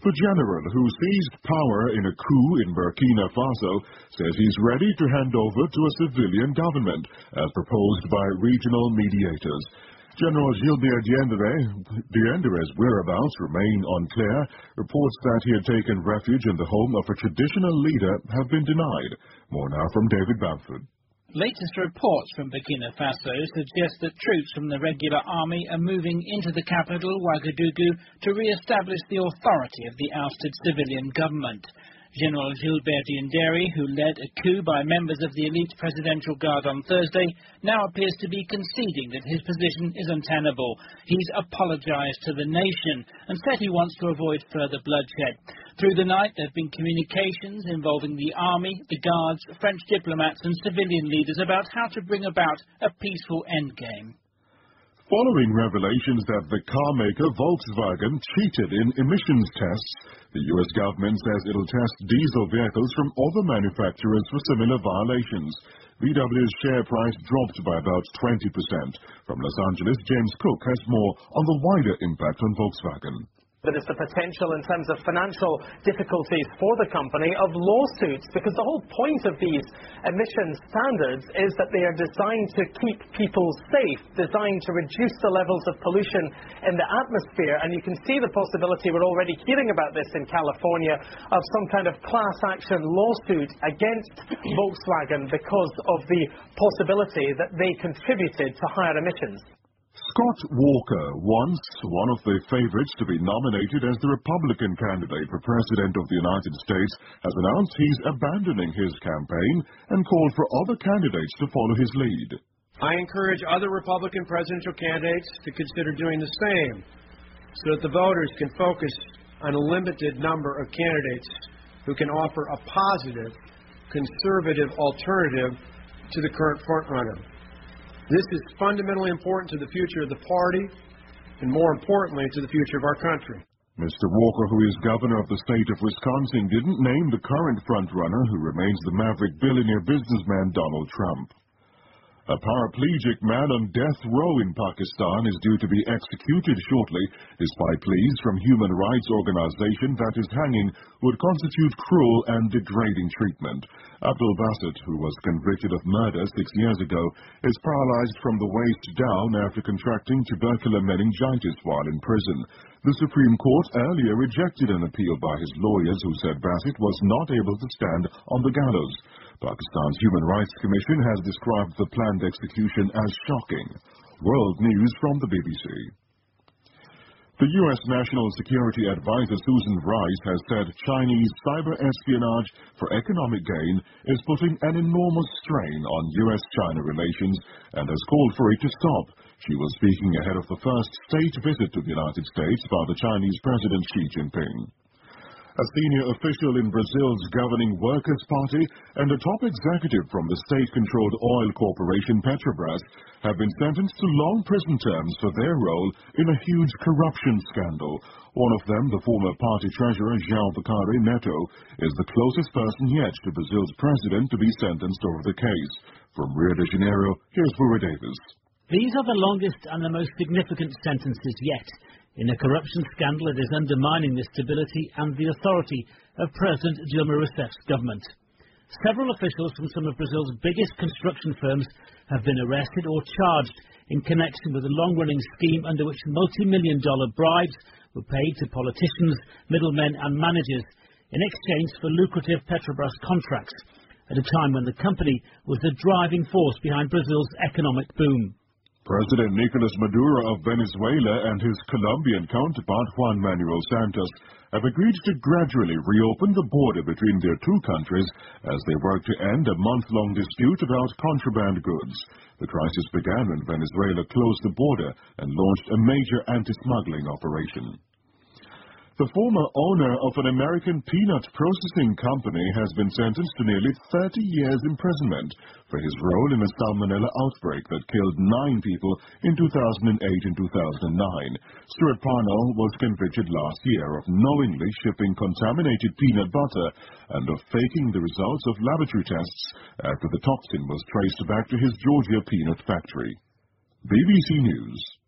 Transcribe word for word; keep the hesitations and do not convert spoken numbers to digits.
The general who seized power in a coup in Burkina Faso says he's ready to hand over to a civilian government, as proposed by regional mediators. General Gilbert Diendéré, Diendéré's whereabouts remain unclear. Reports that he had taken refuge in the home of a traditional leader have been denied. More now from David Bamford. Latest reports from Burkina Faso suggest that troops from the regular army are moving into the capital, Ouagadougou, to re-establish the authority of the ousted civilian government. General Gilbert Diendéré, who led a coup by members of the elite Presidential Guard on Thursday, now appears to be conceding that his position is untenable. He's apologized to the nation and said he wants to avoid further bloodshed. Through the night, there have been communications involving the army, the guards, French diplomats and civilian leaders about how to bring about a peaceful endgame. Following revelations that the carmaker Volkswagen cheated in emissions tests, the U S government says it'll test diesel vehicles from other manufacturers for similar violations. V W's share price dropped by about twenty percent. From Los Angeles, James Cook has more on the wider impact on Volkswagen. There is the potential in terms of financial difficulties for the company of lawsuits, because the whole point of these emissions standards is that they are designed to keep people safe, designed to reduce the levels of pollution in the atmosphere. And you can see the possibility, we're already hearing about this in California, of some kind of class action lawsuit against Volkswagen because of the possibility that they contributed to higher emissions. Scott Walker, once one of the favorites to be nominated as the Republican candidate for President of the United States, has announced he's abandoning his campaign and called for other candidates to follow his lead. I encourage other Republican presidential candidates to consider doing the same, so that the voters can focus on a limited number of candidates who can offer a positive, conservative alternative to the current frontrunner. This is fundamentally important to the future of the party and, more importantly, to the future of our country. Mister Walker, who is governor of the state of Wisconsin, didn't name the current frontrunner, who remains the maverick billionaire businessman Donald Trump. A paraplegic man on death row in Pakistan is due to be executed shortly, despite pleas from human rights organization that his hanging would constitute cruel and degrading treatment. Abdul Basit, who was convicted of murder six years ago, is paralyzed from the waist down after contracting tubercular meningitis while in prison. The Supreme Court earlier rejected an appeal by his lawyers, who said Basit was not able to stand on the gallows. Pakistan's Human Rights Commission has described the planned execution as shocking. World News from the B B C. The U S National Security Advisor Susan Rice has said Chinese cyber espionage for economic gain is putting an enormous strain on U S China relations and has called for it to stop. She was speaking ahead of the first state visit to the United States by the Chinese President Xi Jinping. A senior official in Brazil's governing Workers' Party and a top executive from the state-controlled oil corporation Petrobras have been sentenced to long prison terms for their role in a huge corruption scandal. One of them, the former party treasurer João Bacari Neto, is the closest person yet to Brazil's president to be sentenced over the case. From Rio de Janeiro, here's Bura Davis. These are the longest and the most significant sentences yet in a corruption scandal that is undermining the stability and the authority of President Dilma Rousseff's government. Several officials from some of Brazil's biggest construction firms have been arrested or charged in connection with a long-running scheme under which multi-million dollar bribes were paid to politicians, middlemen and managers in exchange for lucrative Petrobras contracts at a time when the company was the driving force behind Brazil's economic boom. President Nicolas Maduro of Venezuela and his Colombian counterpart Juan Manuel Santos have agreed to gradually reopen the border between their two countries as they work to end a month-long dispute about contraband goods. The crisis began when Venezuela closed the border and launched a major anti-smuggling operation. The former owner of an American peanut processing company has been sentenced to nearly thirty years imprisonment for his role in a salmonella outbreak that killed nine people in two thousand eight and two thousand nine. Stuart Parnell was convicted last year of knowingly shipping contaminated peanut butter and of faking the results of laboratory tests after the toxin was traced back to his Georgia peanut factory. B B C News.